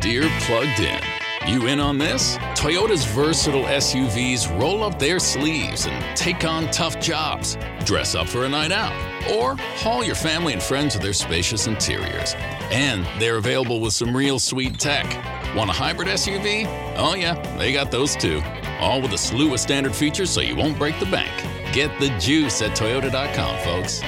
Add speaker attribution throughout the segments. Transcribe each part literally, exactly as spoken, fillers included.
Speaker 1: Deere Plugged In. You in on this? Toyota's versatile S U Vs roll up their sleeves and take on tough jobs. Dress up for a night out, or haul your family and friends with their spacious interiors. And they're available with some real sweet tech. Want a hybrid S U V? Oh yeah, they got those too. All with a slew of standard features so you won't break the bank. Get the juice at Toyota dot com, folks.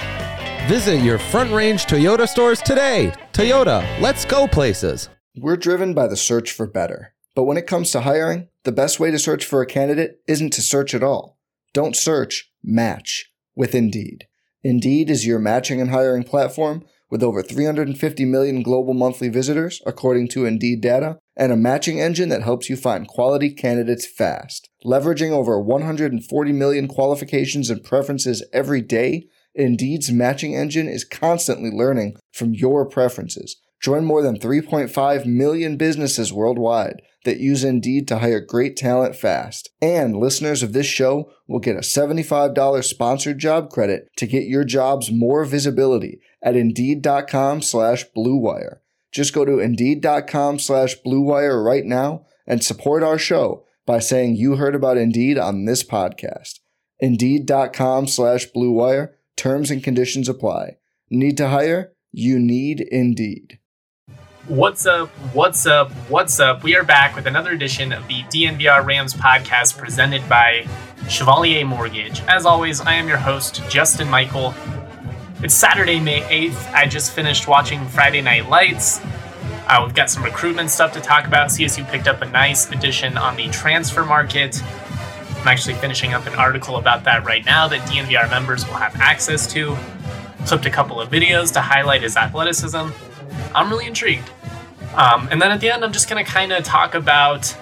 Speaker 2: Visit your Front Range Toyota stores today. Toyota, let's go places.
Speaker 3: We're driven by the search for better. But when it comes to hiring, the best way to search for a candidate isn't to search at all. Don't search, match with Indeed. Indeed is your matching and hiring platform with over three hundred fifty million global monthly visitors, according to Indeed data, and a matching engine that helps you find quality candidates fast. Leveraging over one hundred forty million qualifications and preferences every day, Indeed's matching engine is constantly learning from your preferences. Join more than three point five million businesses worldwide that use Indeed to hire great talent fast. And listeners of this show will get a seventy-five dollars sponsored job credit to get your jobs more visibility at Indeed.com slash Blue Wire. Just go to Indeed.com slash Blue Wire right now and support our show by saying you heard about Indeed on this podcast. Indeed.com slash Blue Wire. Terms and conditions apply. Need to hire? You need Indeed.
Speaker 4: What's up? What's up? What's up? We are back with another edition of the D N V R Rams podcast presented by Chevalier Mortgage. As always, I am your host, Justin Michael. It's Saturday, May eighth. I just finished watching Friday Night Lights. Uh, we've got some recruitment stuff to talk about. C S U picked up a nice addition on the transfer market. I'm actually finishing up an article about that right now that D N V R members will have access to. Clipped a couple of videos to highlight his athleticism. I'm really intrigued. Um, and then at the end, I'm just going to kind of talk about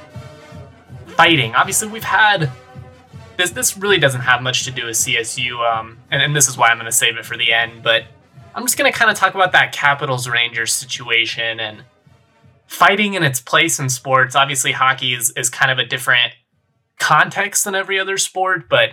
Speaker 4: fighting. Obviously, we've had... This this really doesn't have much to do with C S U, um, and, and this is why I'm going to save it for the end, but I'm just going to kind of talk about that Capitals-Rangers situation and fighting in its place in sports. Obviously, hockey is, is kind of a different context than every other sport, but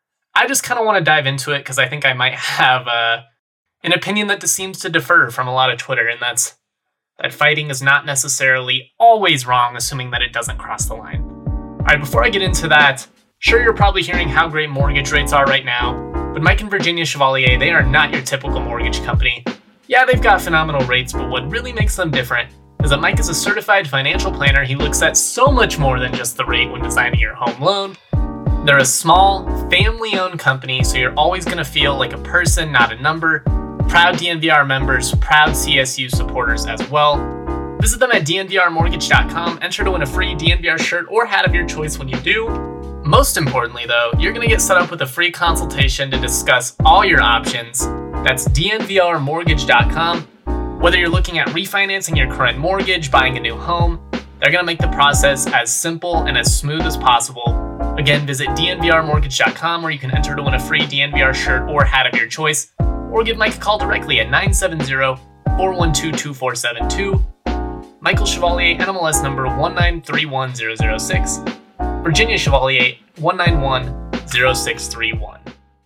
Speaker 4: I just kind of want to dive into it because I think I might have uh, an opinion that seems to differ from a lot of Twitter, and that's that fighting is not necessarily always wrong, assuming that it doesn't cross the line. All right, before I get into that, sure, you're probably hearing how great mortgage rates are right now, but Mike and Virginia Chevalier, they are not your typical mortgage company. Yeah, they've got phenomenal rates, but what really makes them different is that Mike is a certified financial planner. He looks at so much more than just the rate when designing your home loan. They're a small, family-owned company, so you're always going to feel like a person, not a number. Proud D N V R members, proud C S U supporters as well. Visit them at D N V R mortgage dot com. Enter to win a free D N V R shirt or hat of your choice when you do. Most importantly, though, you're going to get set up with a free consultation to discuss all your options. That's D N V R mortgage dot com. Whether you're looking at refinancing your current mortgage, buying a new home, they're going to make the process as simple and as smooth as possible. Again, visit D N V R mortgage dot com where you can enter to win a free D N V R shirt or hat of your choice, or give Mike a call directly at nine seven zero, four one two, two four seven two. Michael Chevalier, N M L S number one nine three one zero zero six. Virginia Chevalier, one nine one zero six three one.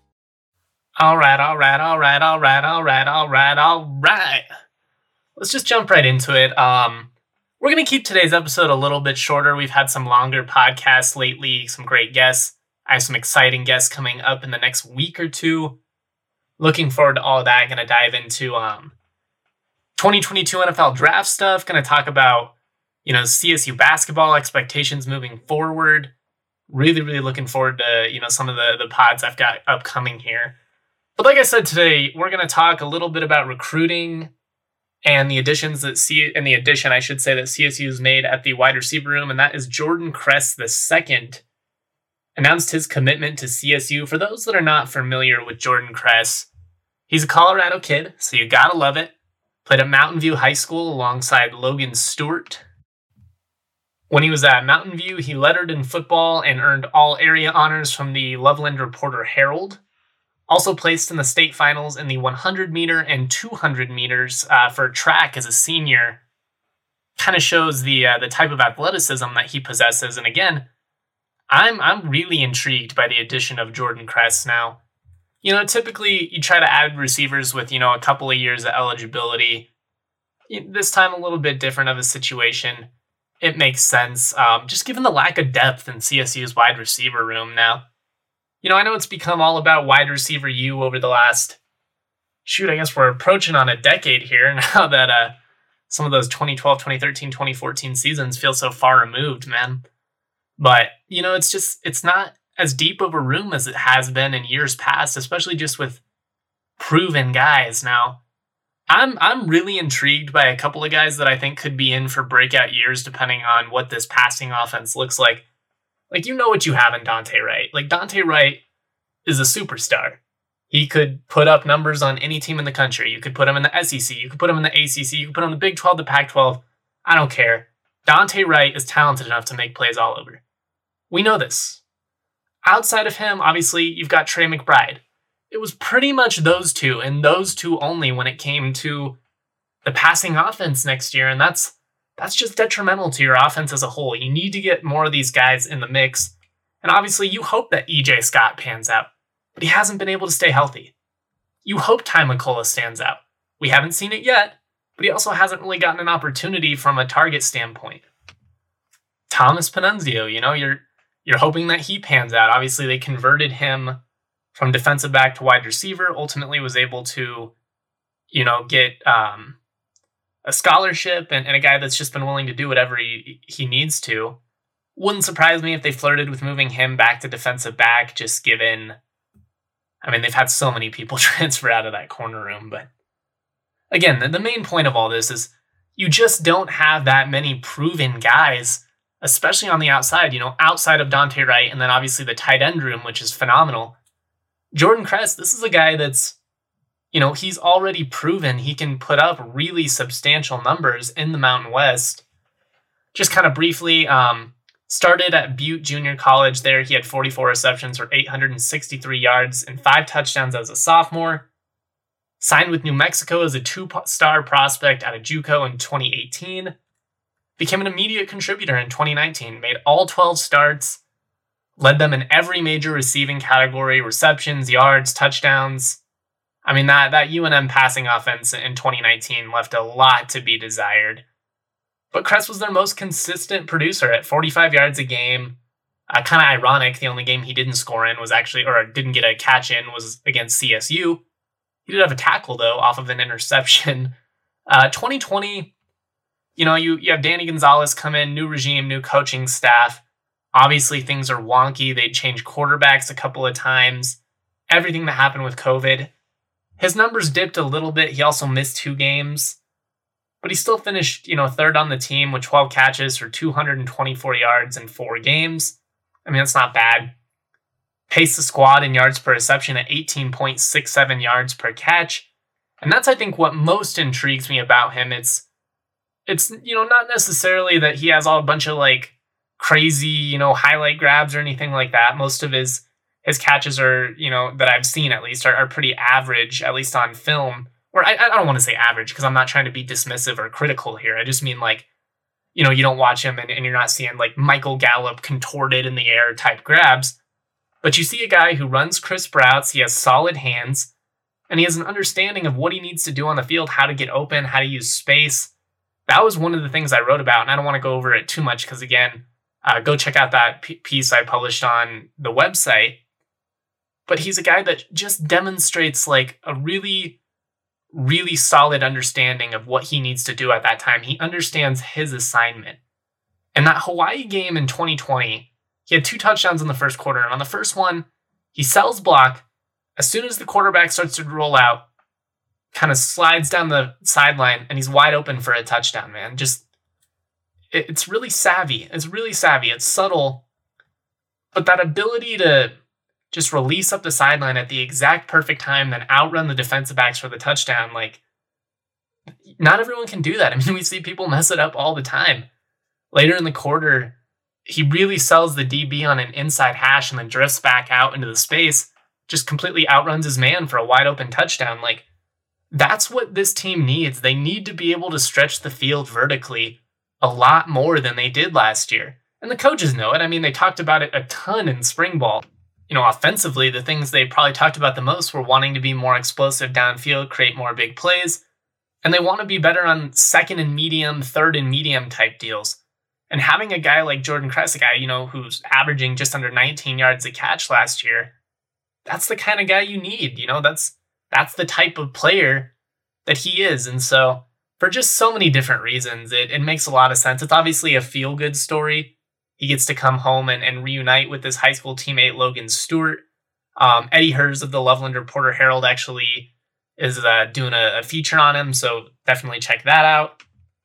Speaker 4: Alright, alright, alright, alright, alright, alright, alright. Let's just jump right into it. Um, we're going to keep today's episode a little bit shorter. We've had some longer podcasts lately, some great guests. I have some exciting guests coming up in the next week or two. Looking forward to all of that. Going to dive into um, twenty twenty-two N F L draft stuff. Going to talk about, you know, C S U basketball expectations moving forward. Really, really looking forward to, you know, some of the, the pods I've got upcoming here. But like I said today, we're going to talk a little bit about recruiting and the additions that C and the addition, I should say, that C S U has made at the wide receiver room, and that is Jordan Kress the second. Announced his commitment to C S U. For those that are not familiar with Jordan Kress, he's a Colorado kid, so you gotta love it. Played at Mountain View High School alongside Logan Stewart. When he was at Mountain View, he lettered in football and earned all area honors from the Loveland Reporter Herald. Also placed in the state finals in the one hundred meter and two hundred meters uh, for track as a senior. Kind of shows the uh, the type of athleticism that he possesses. And again, I'm I'm really intrigued by the addition of Jordan Kress now. You know, typically you try to add receivers with, you know, a couple of years of eligibility. this time a little bit different of a situation. It makes sense, um, just given the lack of depth in C S U's wide receiver room now. You know, I know it's become all about wide receiver U over the last, shoot, I guess we're approaching on a decade here now that uh, some of those twenty twelve, twenty thirteen, twenty fourteen seasons feel so far removed, man. But, you know, it's just, it's not as deep of a room as it has been in years past, especially just with proven guys. Now, I'm I'm really intrigued by a couple of guys that I think could be in for breakout years depending on what this passing offense looks like. Like, you know what you have in Dante Wright. Like, Dante Wright is a superstar. He could put up numbers on any team in the country. You could put him in the S E C. You could put him in the A C C. You could put him in the Big twelve, the Pac twelve. I don't care. Dante Wright is talented enough to make plays all over. We know this. Outside of him, obviously, you've got Trey McBride. It was pretty much those two, and those two only when it came to the passing offense next year, and that's that's just detrimental to your offense as a whole. You need to get more of these guys in the mix, and obviously you hope that E J Scott pans out, but he hasn't been able to stay healthy. You hope Ty McCullough stands out. We haven't seen it yet, but he also hasn't really gotten an opportunity from a target standpoint. Thomas Panunzio, you know, you're you're hoping that he pans out. Obviously, they converted him from defensive back to wide receiver, ultimately was able to, you know, get um, a scholarship and, and a guy that's just been willing to do whatever he, he needs to. Wouldn't surprise me if they flirted with moving him back to defensive back, just given, I mean, they've had so many people transfer out of that corner room. But again, the, the main point of all this is you just don't have that many proven guys, especially on the outside, you know, outside of Dante Wright, and then obviously the tight end room, which is phenomenal. Jordan Kress, this is a guy that's, you know, he's already proven he can put up really substantial numbers in the Mountain West. Just kind of briefly, um, started at Butte Junior College there. He had forty-four receptions for eight hundred sixty-three yards and five touchdowns as a sophomore. Signed with New Mexico as a two-star prospect out of JUCO in twenty eighteen. Became an immediate contributor in twenty nineteen. Made all twelve starts. Led them in every major receiving category, receptions, yards, touchdowns. I mean, that, that U N M passing offense in twenty nineteen left a lot to be desired. But Kress was their most consistent producer at forty-five yards a game. Uh, kind of ironic, the only game he didn't score in was actually, or didn't get a catch in, was against C S U. He did have a tackle, though, off of an interception. Uh, twenty twenty, you know, you, you have Danny Gonzalez come in, new regime, new coaching staff. Obviously, things are wonky. They changed quarterbacks a couple of times. Everything that happened with COVID. His numbers dipped a little bit. He also missed two games. But he still finished, you know, third on the team with twelve catches for two hundred twenty-four yards in four games. I mean, that's not bad. Paced the squad in yards per reception at eighteen point six seven yards per catch. And that's, I think, what most intrigues me about him. It's, it's you know, not necessarily that he has all a bunch of, like, crazy, you know, highlight grabs or anything like that. Most of his his catches are, you know, that I've seen at least, are, are pretty average, at least on film. Or I, I don't want to say average because I'm not trying to be dismissive or critical here. I just mean, like, you know, you don't watch him and, and you're not seeing like Michael Gallup contorted in the air type grabs. But you see a guy who runs crisp routes, he has solid hands, and he has an understanding of what he needs to do on the field, how to get open, how to use space. That was one of the things I wrote about, and I don't want to go over it too much because, again, Uh, go check out that p- piece I published on the website. But he's a guy that just demonstrates like a really, really solid understanding of what he needs to do at that time. He understands his assignment. And that Hawaii game in twenty twenty, he had two touchdowns in the first quarter. And on the first one, he sells block. As soon as the quarterback starts to roll out, kind of slides down the sideline, and he's wide open for a touchdown, man. Just It's really savvy. It's really savvy. It's subtle. But that ability to just release up the sideline at the exact perfect time, then outrun the defensive backs for the touchdown, like, not everyone can do that. I mean, we see people mess it up all the time. Later in the quarter, he really sells the D B on an inside hash and then drifts back out into the space, just completely outruns his man for a wide open touchdown. Like, that's what this team needs. They need to be able to stretch the field vertically a lot more than they did last year. And the coaches know it. I mean, they talked about it a ton in spring ball. You know, offensively, the things they probably talked about the most were wanting to be more explosive downfield, create more big plays. And they want to be better on second and medium, third and medium type deals. And having a guy like Jordan Kress, a guy, you know, who's averaging just under nineteen yards a catch last year, that's the kind of guy you need. You know, that's that's the type of player that he is. And so for just so many different reasons, it, it makes a lot of sense. It's obviously a feel-good story. He gets to come home and, and reunite with his high school teammate, Logan Stewart. Um, Eddie Hers of the Loveland Reporter Herald actually is uh, doing a, a feature on him, so definitely check that out.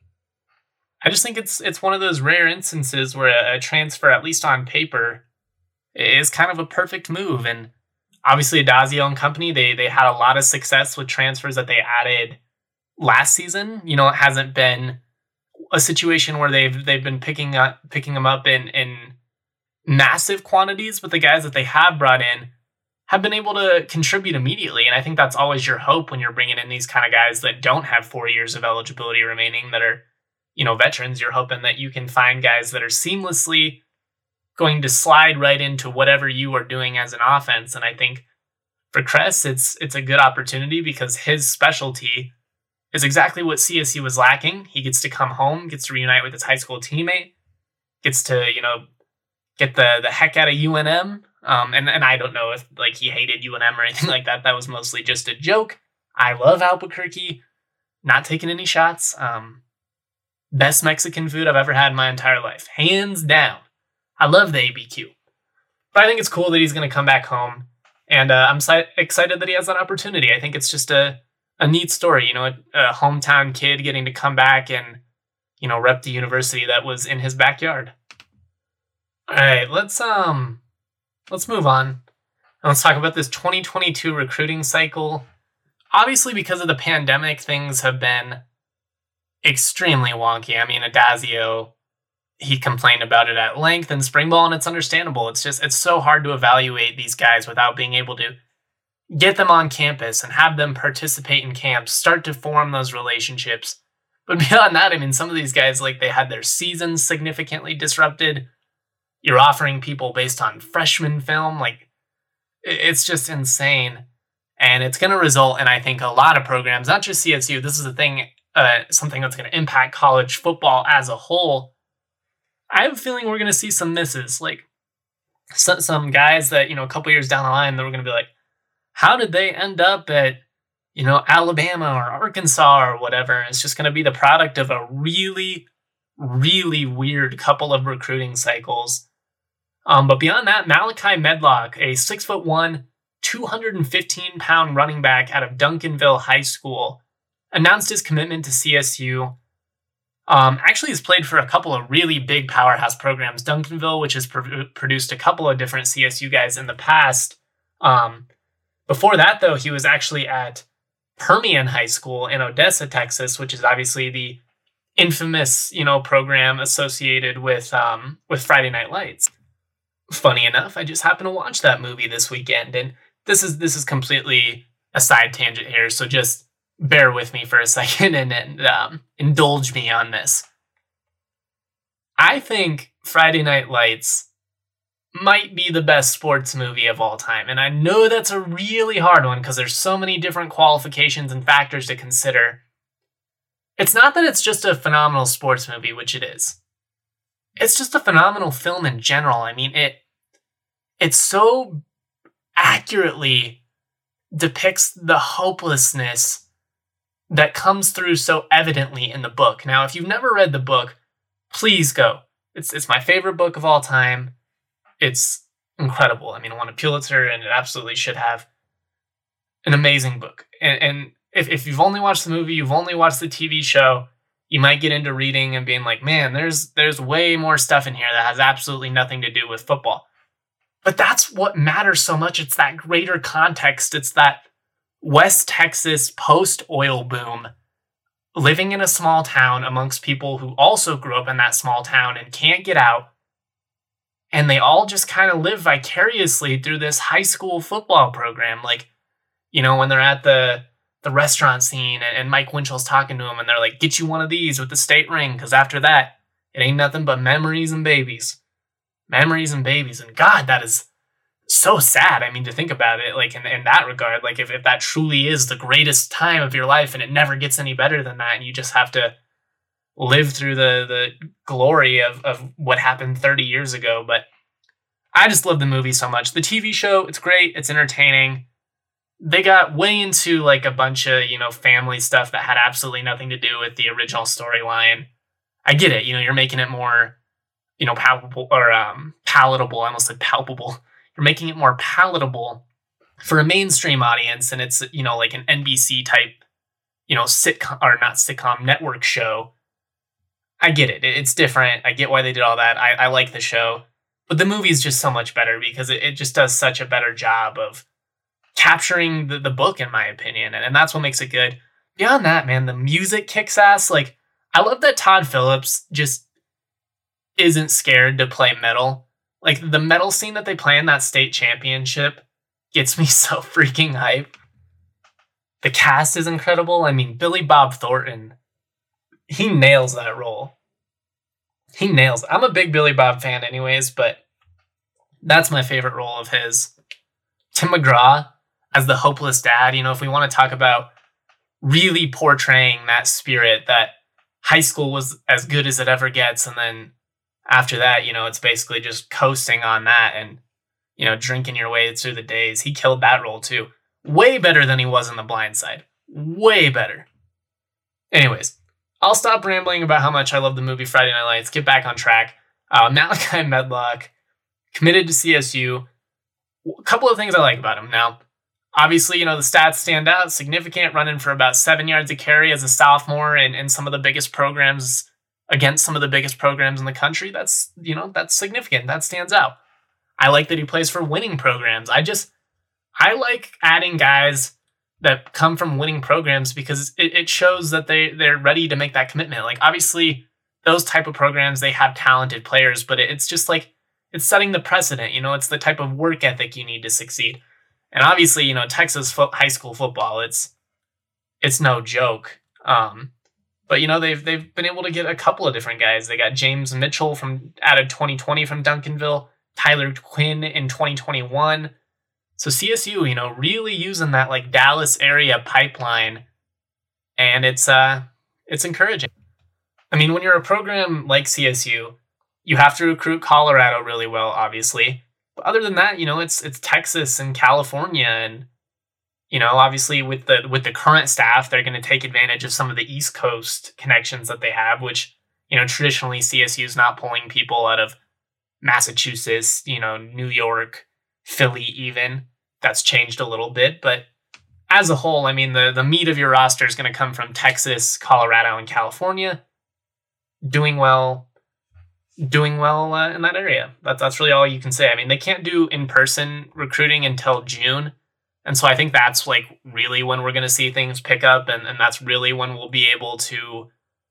Speaker 4: I just think it's it's one of those rare instances where a, a transfer, at least on paper, is kind of a perfect move. And obviously, Addazio and company, they they had a lot of success with transfers that they added last season. You know, it hasn't been a situation where they've they've been picking up picking them up in in massive quantities, but the guys that they have brought in have been able to contribute immediately. And I think that's always your hope when you're bringing in these kind of guys that don't have four years of eligibility remaining, that are, you know, veterans. You're hoping that you can find guys that are seamlessly going to slide right into whatever you are doing as an offense. And I think for Kress, it's it's a good opportunity because his specialty is exactly what C S U was lacking. He gets to come home, gets to reunite with his high school teammate, gets to, you know, get the, the heck out of U N M. Um, and, and I don't know if like he hated U N M or anything like that. That was mostly just a joke. I love Albuquerque. Not taking any shots. Um, best Mexican food I've ever had in my entire life. Hands down. I love the A B Q. But I think it's cool that he's going to come back home. And uh, I'm si- excited that he has that opportunity. I think it's just a, a neat story. You know, a, a hometown kid getting to come back and, you know, rep the university that was in his backyard. All right, let's... um. Let's move on. And let's talk about this twenty twenty-two recruiting cycle. Obviously, because of the pandemic, things have been extremely wonky. I mean, Addazio, he complained about it at length in spring ball, and it's understandable. It's just, it's so hard to evaluate these guys without being able to get them on campus and have them participate in camps, start to form those relationships. But beyond that, I mean, some of these guys, like, they had their seasons significantly disrupted. You're offering people based on freshman film. Like, it's just insane. And it's going to result in, I think, a lot of programs, not just C S U. This is a thing, uh, something that's going to impact college football as a whole. I have a feeling we're going to see some misses. Like, so, some guys that, you know, a couple years down the line, they're going to be like, how did they end up at, you know, Alabama or Arkansas or whatever? It's just going to be the product of a really, really weird couple of recruiting cycles. Um, but beyond that, Malachi Medlock, a six foot one, two hundred fifteen pound running back out of Duncanville High School, announced his commitment to C S U. Um, actually, he's played for a couple of really big powerhouse programs. Duncanville, which has pro- produced a couple of different C S U guys in the past. Um, before that, though, he was actually at Permian High School in Odessa, Texas, which is obviously the infamous, you know, program associated with um, with Friday Night Lights. Funny enough, I just happened to watch that movie this weekend, and this is this is completely a side tangent here, so just bear with me for a second and, and um, indulge me on this. I think Friday Night Lights might be the best sports movie of all time, and I know that's a really hard one because there's so many different qualifications and factors to consider. It's not that it's just a phenomenal sports movie, which it is. It's just a phenomenal film in general. I mean, it it so accurately depicts the hopelessness that comes through so evidently in the book. Now, if you've never read the book, please go. It's it's my favorite book of all time. It's incredible. I mean, it won a Pulitzer, and it absolutely should have. An amazing book. And, and if, if you've only watched the movie, you've only watched the T V show, you might get into reading and being like, man, there's there's way more stuff in here that has absolutely nothing to do with football. But that's what matters so much. It's that greater context. It's that West Texas post-oil boom, living in a small town amongst people who also grew up in that small town and can't get out. And they all just kind of live vicariously through this high school football program. Like, you know, when they're at the the restaurant scene and Mike Winchell's talking to him and they're like, get you one of these with the state ring, because after that, it ain't nothing but memories and babies. Memories and babies. And God, that is so sad. I mean, to think about it, like in, in that regard, like if, if that truly is the greatest time of your life and it never gets any better than that, and you just have to live through the, the glory of, of what happened thirty years ago. But I just love the movie so much. The T V show, it's great. It's entertaining. They got way into like a bunch of, you know, family stuff that had absolutely nothing to do with the original storyline. I get it. You know, you're making it more, you know, palpable or um, palatable. I almost said palpable. You're making it more palatable for a mainstream audience. And it's, you know, like an N B C type, you know, sitcom or not sitcom network show. I get it. It's different. I get why they did all that. I, I like the show. But the movie is just so much better because it, it just does such a better job of capturing the, the book, in my opinion. And, and that's what makes it good. Beyond that, man, the music kicks ass. Like, I love that Todd Phillips just isn't scared to play metal. Like, the metal scene that they play in that state championship gets me so freaking hype. The cast is incredible. I mean, Billy Bob Thornton, he nails that role. He nails it. I'm a big Billy Bob fan anyways, but that's my favorite role of his. Tim McGraw as the hopeless dad, you know, if we want to talk about really portraying that spirit that high school was as good as it ever gets, and then after that, you know, it's basically just coasting on that and, you know, drinking your way through the days. He killed that role too. Way better than he was in The Blind Side. Way better. Anyways, I'll stop rambling about how much I love the movie Friday Night Lights. Get back on track. Uh, Malachi Medlock, committed to C S U. A couple of things I like about him. Now, obviously, you know, the stats stand out. Significant, running for about seven yards a carry as a sophomore in, in some of the biggest programs, against some of the biggest programs in the country. That's, you know, that's significant. That stands out. I like that he plays for winning programs. I just, I like adding guys that come from winning programs because it, it shows that they, they're ready to make that commitment. Like, obviously, those type of programs, they have talented players, but it, it's just like, it's setting the precedent. You know, it's the type of work ethic you need to succeed. And obviously, you know, Texas fo- high school football, it's it's no joke. Um, but, you know, they've they've been able to get a couple of different guys. They got James Mitchell from out of twenty twenty from Duncanville, Tyler Quinn in twenty twenty-one. So C S U, you know, really using that like Dallas area pipeline, and it's uh it's encouraging. I mean, when you're a program like C S U, you have to recruit Colorado really well, obviously. But other than that, you know, it's it's Texas and California, and you know, obviously with the with the current staff, they're going to take advantage of some of the East Coast connections that they have, which, you know, traditionally C S U is not pulling people out of Massachusetts, you know, New York, Philly even. That's changed a little bit, but as a whole, I mean, the, the meat of your roster is going to come from Texas, Colorado, and California. Doing well, doing well uh, in that area. That's, that's really all you can say. I mean, they can't do in-person recruiting until June, and so I think that's like really when we're going to see things pick up, and, and that's really when we'll be able to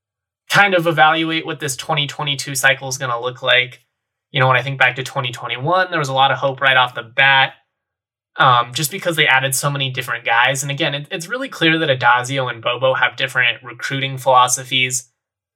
Speaker 4: kind of evaluate what this twenty twenty-two cycle is going to look like. You know, when I think back to twenty twenty-one, there was a lot of hope right off the bat. Um, just because they added so many different guys. And again, it, it's really clear that Adazio and Bobo have different recruiting philosophies.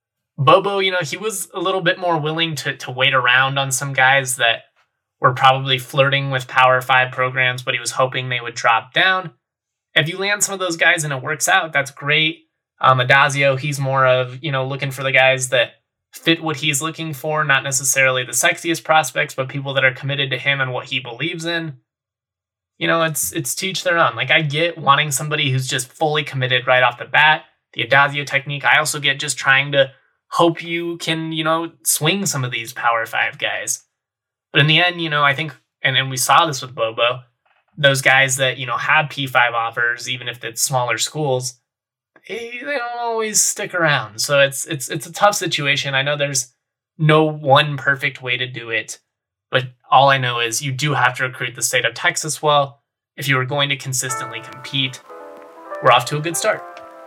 Speaker 4: Bobo, you know, he was a little bit more willing to, to wait around on some guys that were probably flirting with Power Five programs, but he was hoping they would drop down. If you land some of those guys and it works out, that's great. Um, Adazio, he's more of, you know, looking for the guys that fit what he's looking for, not necessarily the sexiest prospects, but people that are committed to him and what he believes in. You know, it's it's to each their own. Like, I get wanting somebody who's just fully committed right off the bat. The Adazio technique. I also get just trying to hope you can, you know, swing some of these Power Five guys. But in the end, you know, I think, and, and we saw this with Bobo, those guys that, you know, have P five offers, even if it's smaller schools, they, they don't always stick around. So it's it's it's a tough situation. I know there's no one perfect way to do it. But all I know is you do have to recruit the state of Texas well if you are going to consistently compete. We're off to a good start.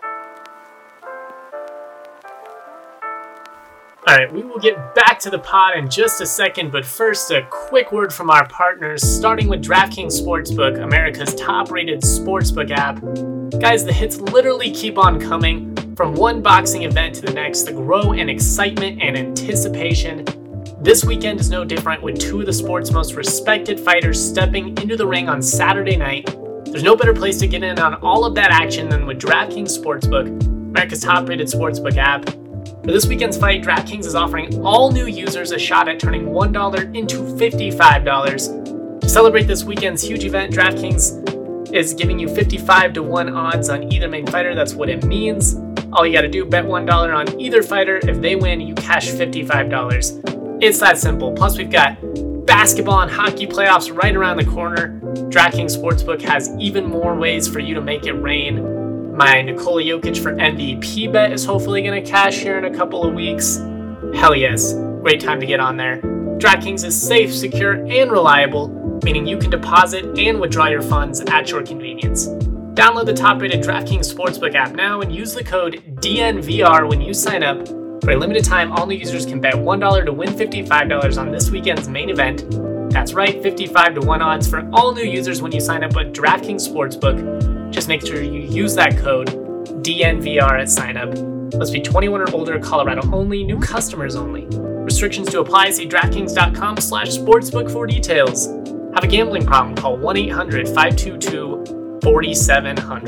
Speaker 4: All right, we will get back to the pod in just a second, but first, a quick word from our partners, starting with DraftKings Sportsbook, America's top-rated sportsbook app. Guys, the hits literally keep on coming. From one boxing event to the next, the grow in excitement and anticipation. This weekend is no different, with two of the sport's most respected fighters stepping into the ring on Saturday night. There's no better place to get in on all of that action than with DraftKings Sportsbook, America's top-rated sportsbook app. For this weekend's fight, DraftKings is offering all new users a shot at turning one dollar into fifty-five dollars. To celebrate this weekend's huge event, DraftKings is giving you fifty-five to one odds on either main fighter. That's what it means. All you gotta do, bet one dollar on either fighter. If they win, you cash fifty-five dollars. It's that simple. Plus, we've got basketball and hockey playoffs right around the corner. DraftKings Sportsbook has even more ways for you to make it rain. My Nikola Jokic for M V P bet is hopefully going to cash here in a couple of weeks. Hell yes, great time to get on there. DraftKings is safe, secure, and reliable, meaning you can deposit and withdraw your funds at your convenience. Download the top-rated DraftKings Sportsbook app now and use the code D N V R when you sign up. For a limited time, all new users can bet one dollar to win fifty-five dollars on this weekend's main event. That's right, fifty-five to one odds for all new users when you sign up with DraftKings Sportsbook. Just make sure you use that code D N V R at sign up. Must be twenty-one or older, Colorado only, new customers only. Restrictions to apply. See DraftKings.com slash sportsbook for details. Have a gambling problem? Call one eight hundred five two two four seven zero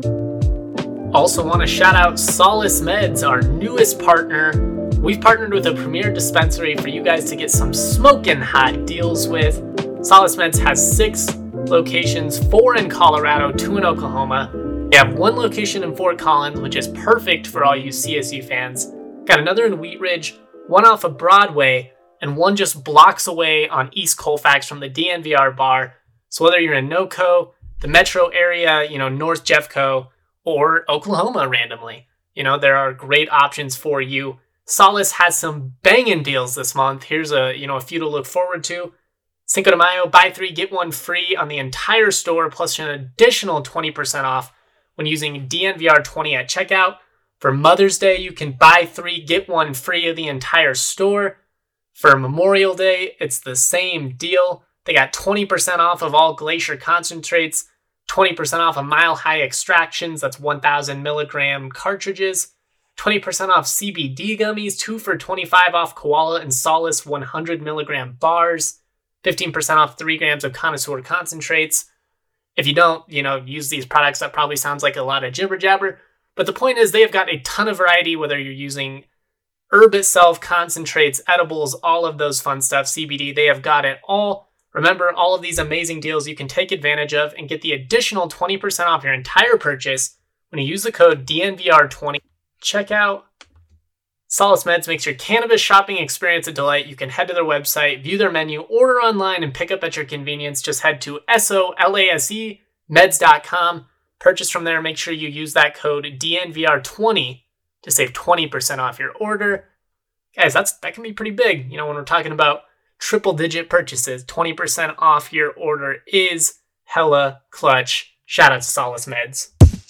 Speaker 4: zero. Also want to shout out Solace Meds, our newest partner. We've partnered with a premier dispensary for you guys to get some smoking hot deals with. Solace Meds has six locations, four in Colorado, two in Oklahoma. They have one location in Fort Collins, which is perfect for all you C S U fans. Got another in Wheat Ridge, one off of Broadway, and one just blocks away on East Colfax from the D N V R bar. So whether you're in NoCo, the metro area, you know, North Jeffco, or Oklahoma randomly, you know, there are great options for you. Solace has some banging deals this month. Here's a, you know, a few to look forward to. Cinco de Mayo, buy three, get one free on the entire store, plus an additional twenty percent off when using D N V R twenty at checkout. For Mother's Day, you can buy three, get one free of the entire store. For Memorial Day, it's the same deal. They got twenty percent off of all Glacier concentrates, twenty percent off of Mile High extractions, that's one thousand milligram cartridges, twenty percent off C B D gummies, two for twenty-five off Koala and Solace one hundred milligram bars, fifteen percent off three grams of Connoisseur concentrates. If you don't, you know, use these products, that probably sounds like a lot of jibber jabber. But the point is, they have got a ton of variety, whether you're using herb itself, concentrates, edibles, all of those fun stuff, C B D, they have got it all. Remember, all of these amazing deals you can take advantage of and get the additional twenty percent off your entire purchase when you use the code D N V R twenty. Check out Solace Meds makes your cannabis shopping experience a delight. You can head to their website, view their menu, order online, and pick up at your convenience. Just head to S O L A S E meds dot com. Purchase from there. Make sure you use that code D N V R twenty to save twenty percent off your order. Guys, that's that can be pretty big. You know, when we're talking about triple-digit purchases, twenty percent off your order is hella clutch. Shout out to Solace Meds.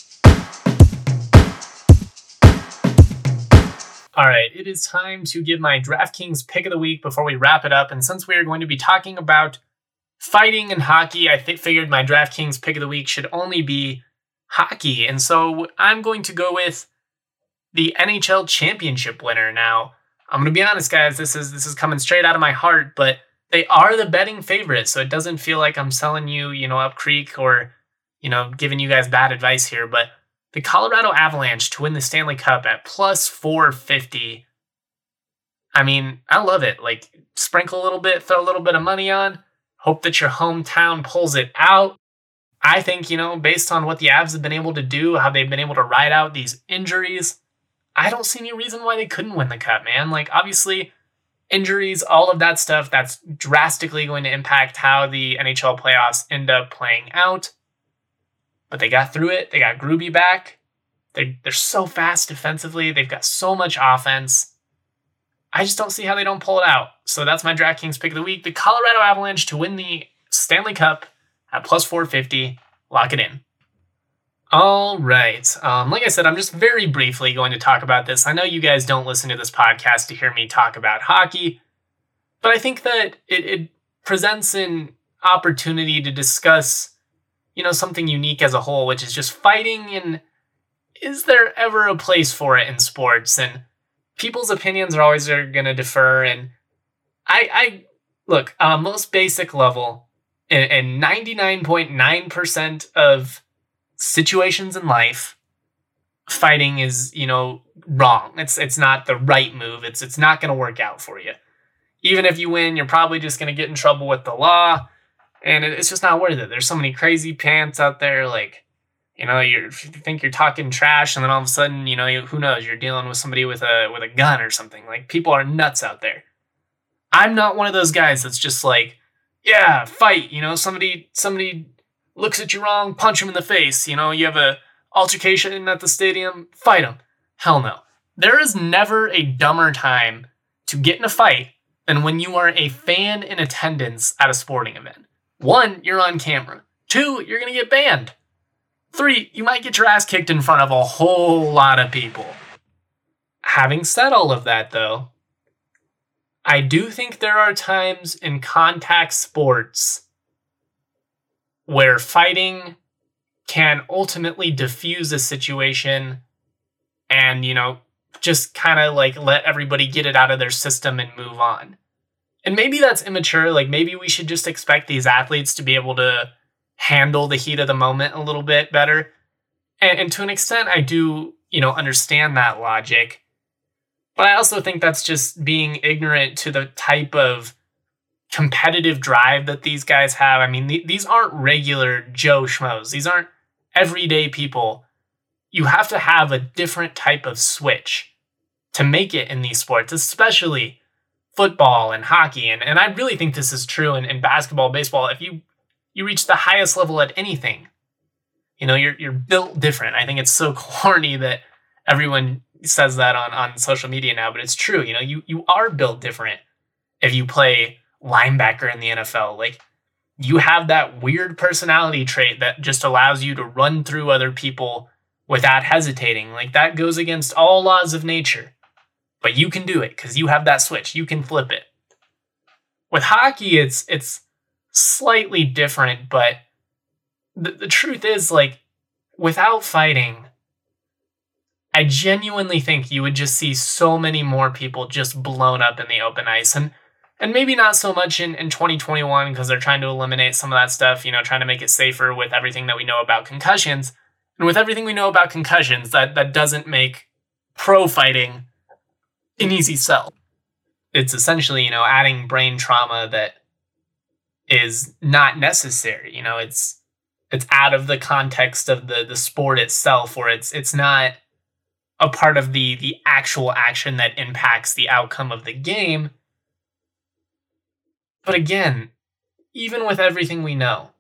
Speaker 4: All right, it is time to give my DraftKings pick of the week before we wrap it up. And since we are going to be talking about fighting and hockey, I th- figured my DraftKings pick of the week should only be hockey. And so I'm going to go with the N H L championship winner. Now, I'm going to be honest, guys, this is this is coming straight out of my heart, but they are the betting favorites, so it doesn't feel like I'm selling you, you know, up creek or, you know, giving you guys bad advice here, but the Colorado Avalanche to win the Stanley Cup at plus four fifty. I mean, I love it. Like, sprinkle a little bit, throw a little bit of money on, hope that your hometown pulls it out. I think, you know, based on what the Avs have been able to do, how they've been able to ride out these injuries, I don't see any reason why they couldn't win the Cup, man. Like, obviously, injuries, all of that stuff, that's drastically going to impact how the N H L playoffs end up playing out. But they got through it. They got Gruby back. They, they're so fast defensively. They've got so much offense. I just don't see how they don't pull it out. So that's my DraftKings pick of the week. The Colorado Avalanche to win the Stanley Cup at plus four fifty. Lock it in. All right. Um, like I said, I'm just very briefly going to talk about this. I know you guys don't listen to this podcast to hear me talk about hockey, but I think that it, it presents an opportunity to discuss, you know, something unique as a whole, which is just fighting, and is there ever a place for it in sports? And people's opinions are always going to differ, and I, I look, on a most basic level, in, in ninety-nine point nine percent of situations in life, fighting is, you know, wrong. It's it's not the right move. It's it's not going to work out for you. Even if you win, you're probably just going to get in trouble with the law, and it, it's just not worth it. There's so many crazy pants out there, like, you know, you're, you think you're talking trash, and then all of a sudden, you know, you, who knows, you're dealing with somebody with a with a gun or something. Like, people are nuts out there. I'm not one of those guys that's just like, yeah, fight. You know, somebody somebody looks at you wrong, punch him in the face. You know, you have a altercation at the stadium, fight him. Hell no. There is never a dumber time to get in a fight than when you are a fan in attendance at a sporting event. One, you're on camera. Two, you're going to get banned. Three, you might get your ass kicked in front of a whole lot of people. Having said all of that, though, I do think there are times in contact sports where fighting can ultimately diffuse a situation and, you know, just kind of like let everybody get it out of their system and move on. And maybe that's immature. Like, maybe we should just expect these athletes to be able to handle the heat of the moment a little bit better. And, and to an extent, I do, you know, understand that logic. But I also think that's just being ignorant to the type of competitive drive that these guys have. I mean, th- these aren't regular Joe Schmoes. These aren't everyday people. You have to have a different type of switch to make it in these sports, especially football and hockey. And, and I really think this is true in, in basketball, baseball. If you, you reach the highest level at anything, you know, you're you're built different. I think it's so corny that everyone says that on, on social media now, but it's true. You know, you, you are built different if you play linebacker in the N F L. Like, you have that weird personality trait that just allows you to run through other people without hesitating. Like, that goes against all laws of nature. But you can do it because you have that switch. You can flip it. With hockey, it's it's slightly different, but the, the truth is, like, without fighting, I genuinely think you would just see so many more people just blown up in the open ice. And and maybe not so much in, in twenty twenty-one because they're trying to eliminate some of that stuff, you know, trying to make it safer with everything that we know about concussions. And with everything we know about concussions, that, that doesn't make pro fighting an easy sell. It's essentially, you know, adding brain trauma that is not necessary. You know, it's it's out of the context of the, the sport itself, or it's it's not a part of the the actual action that impacts the outcome of the game. But again, even with everything we know,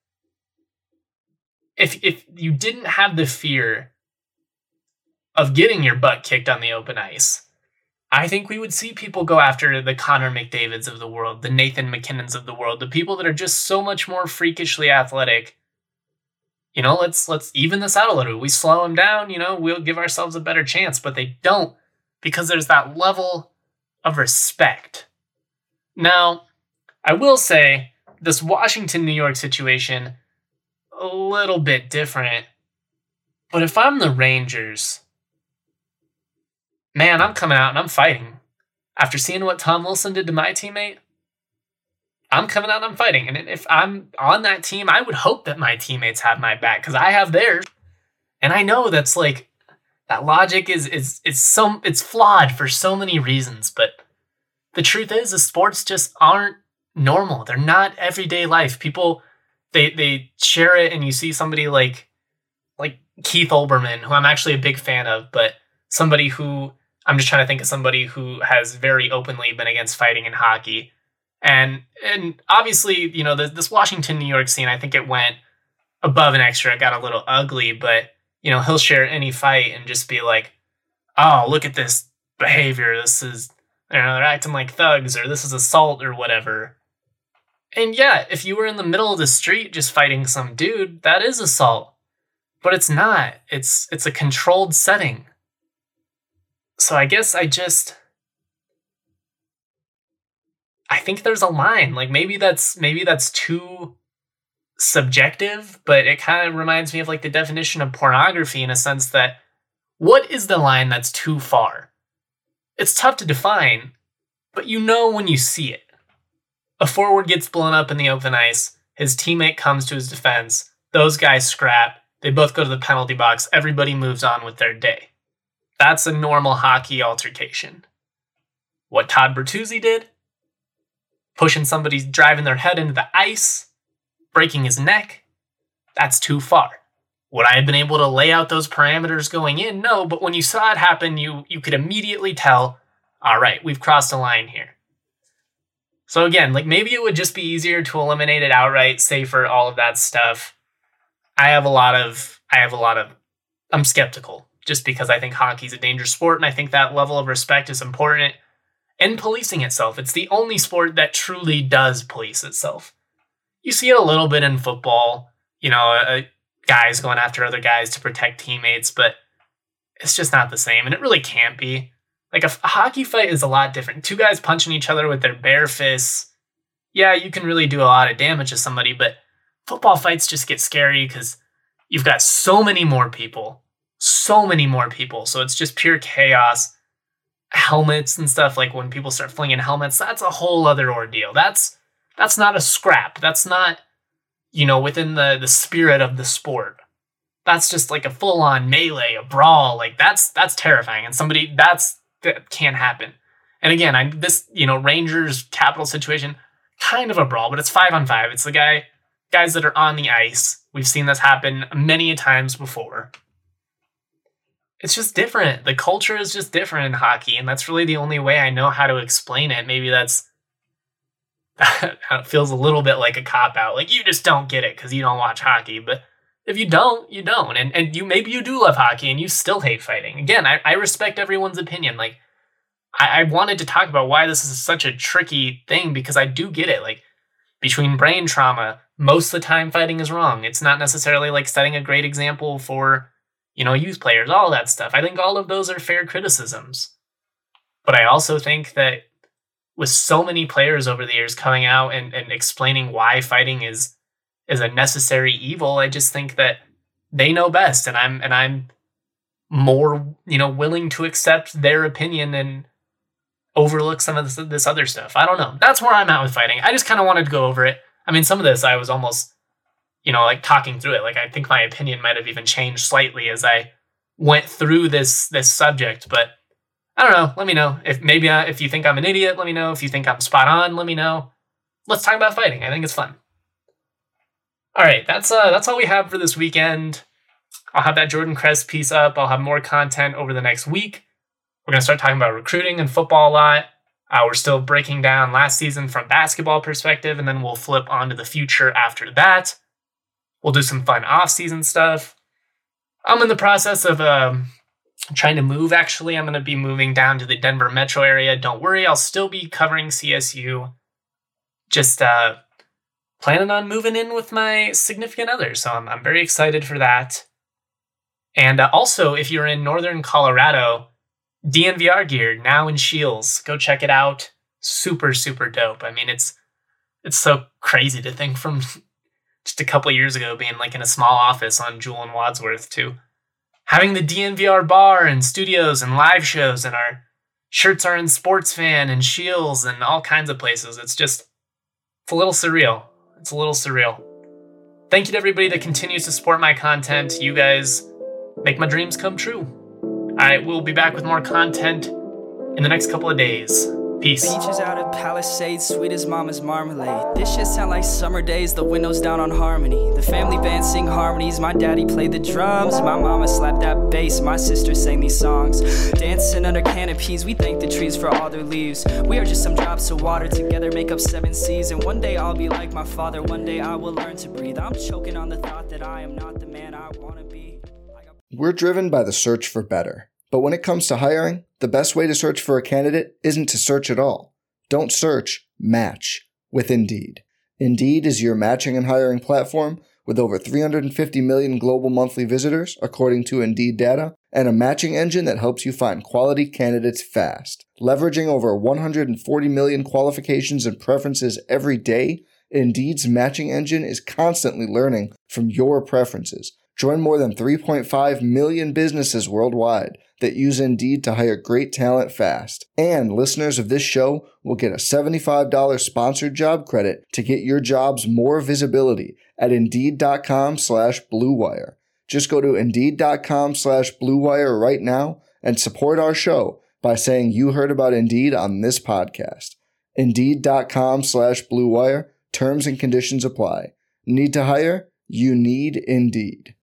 Speaker 4: if if you didn't have the fear of getting your butt kicked on the open ice, I think we would see people go after the Connor McDavids of the world, the Nathan McKinnons of the world, the people that are just so much more freakishly athletic. You know, let's let's even this out a little. We slow them down, you know, we'll give ourselves a better chance, but they don't, because there's that level of respect. Now, I will say this Washington-New York situation, a little bit different, but if I'm the Rangers, man, I'm coming out and I'm fighting. After seeing what Tom Wilson did to my teammate, I'm coming out and I'm fighting. And if I'm on that team, I would hope that my teammates have my back because I have theirs. And I know that's like, that logic is is is so it's flawed for so many reasons. But the truth is, the sports just aren't normal. They're not everyday life. People, they they share it, and you see somebody like like Keith Olbermann, who I'm actually a big fan of, but somebody who I'm just trying to think of somebody who has very openly been against fighting in hockey. And and obviously, you know, the, this Washington, New York scene, I think it went above and extra. It got a little ugly, but, you know, he'll share any fight and just be like, oh, look at this behavior. This is, you know, they're acting like thugs, or this is assault or whatever. And yeah, if you were in the middle of the street just fighting some dude, that is assault. But it's not. It's it's a controlled setting. So I guess I just... I think there's a line. Like, maybe that's maybe that's too subjective, but it kind of reminds me of like the definition of pornography, in a sense that, what is the line that's too far? It's tough to define, but you know when you see it. A forward gets blown up in the open ice, his teammate comes to his defense, those guys scrap, they both go to the penalty box, everybody moves on with their day. That's a normal hockey altercation. What Todd Bertuzzi did, pushing somebody, driving their head into the ice, breaking his neck, that's too far. Would I have been able to lay out those parameters going in? No, but when you saw it happen, you you could immediately tell, all right, we've crossed a line here. So again, like maybe it would just be easier to eliminate it outright, safer, all of that stuff. I have a lot of, I have a lot of, I'm skeptical just because I think hockey's a dangerous sport and I think that level of respect is important in policing itself. It's the only sport that truly does police itself. You see it a little bit in football, you know, uh, guys going after other guys to protect teammates, but it's just not the same and it really can't be. Like a, a hockey fight is a lot different. Two guys punching each other with their bare fists. Yeah, you can really do a lot of damage to somebody, but football fights just get scary because you've got so many more people, so many more people. So it's just pure chaos. Helmets and stuff, like when people start flinging helmets, that's a whole other ordeal. That's that's not a scrap. That's not, you know, within the, the spirit of the sport. That's just like a full-on melee, a brawl. Like that's that's terrifying. And somebody that's that can't happen. And again, I this, you know, Rangers Capital situation, kind of a brawl, but it's five on five. It's the guy guys that are on the ice. We've seen this happen many times before. It's just different. The culture is just different in hockey, and that's really the only way I know how to explain it. Maybe that's that feels a little bit like a cop-out. Like, you just don't get it because you don't watch hockey. But if you don't, you don't. And and you maybe you do love hockey and you still hate fighting. Again, I, I respect everyone's opinion. Like, I, I wanted to talk about why this is such a tricky thing because I do get it. Like, between brain trauma, most of the time fighting is wrong. It's not necessarily like setting a great example for, you know, youth players, all that stuff. I think all of those are fair criticisms. But I also think that with so many players over the years coming out and, and explaining why fighting is is a necessary evil, I just think that they know best, and I'm and I'm more, you know, willing to accept their opinion and overlook some of this, this other stuff. I don't know. That's where I'm at with fighting. I just kind of wanted to go over it. I mean, some of this I was almost, you know, like talking through it. Like, I think my opinion might have even changed slightly as I went through this this subject. But I don't know. Let me know. If maybe uh, if you think I'm an idiot, let me know. If you think I'm spot on, let me know. Let's talk about fighting. I think it's fun. All right, that's uh that's all we have for this weekend. I'll have that Jordan Kress piece up. I'll have more content over the next week. We're going to start talking about recruiting and football a lot. Uh, we're still breaking down last season from basketball perspective, and then we'll flip onto the future after that. We'll do some fun off-season stuff. I'm in the process of um, trying to move, actually. I'm going to be moving down to the Denver metro area. Don't worry, I'll still be covering C S U. Just uh, planning on moving in with my significant other, so I'm, I'm very excited for that. And uh, also, if you're in northern Colorado, D N V R gear, now in Shields. Go check it out. Super, super dope. I mean, it's it's so crazy to think from just a couple of years ago being like in a small office on Jewel and Wadsworth to having the D N V R bar and studios and live shows, and our shirts are in Sports Fan and Shields and all kinds of places. It's just, it's a little surreal. It's a little surreal. Thank you to everybody that continues to support my content. You guys make my dreams come true. I will be back with more content in the next couple of days. Peace.
Speaker 5: Peaches out of Palisades, sweet as mama's marmalade. This shit sound like summer days, the windows down on Harmony. The family band sing harmonies, my daddy played the drums. My mama slapped that bass, my sister sang these songs. Dancing under canopies, we thank the trees for all their leaves. We are just some drops of water, together make up seven seas. And one day I'll be like my father, one day I will learn to breathe. I'm choking on the thought that I am not the man I want to be.
Speaker 3: We're driven by the search for better. But when it comes to hiring, the best way to search for a candidate isn't to search at all. Don't search, match with Indeed. Indeed is your matching and hiring platform with over three hundred fifty million global monthly visitors, according to Indeed data, and a matching engine that helps you find quality candidates fast. Leveraging over one hundred forty million qualifications and preferences every day, Indeed's matching engine is constantly learning from your preferences, Join more than three point five million businesses worldwide that use Indeed to hire great talent fast. And listeners of this show will get a seventy-five dollars sponsored job credit to get your jobs more visibility at Indeed.com slash Blue Wire. Just go to Indeed.com slash Blue Wire right now and support our show by saying you heard about Indeed on this podcast. Indeed.com slash Blue Wire. Terms and conditions apply. Need to hire? You need Indeed.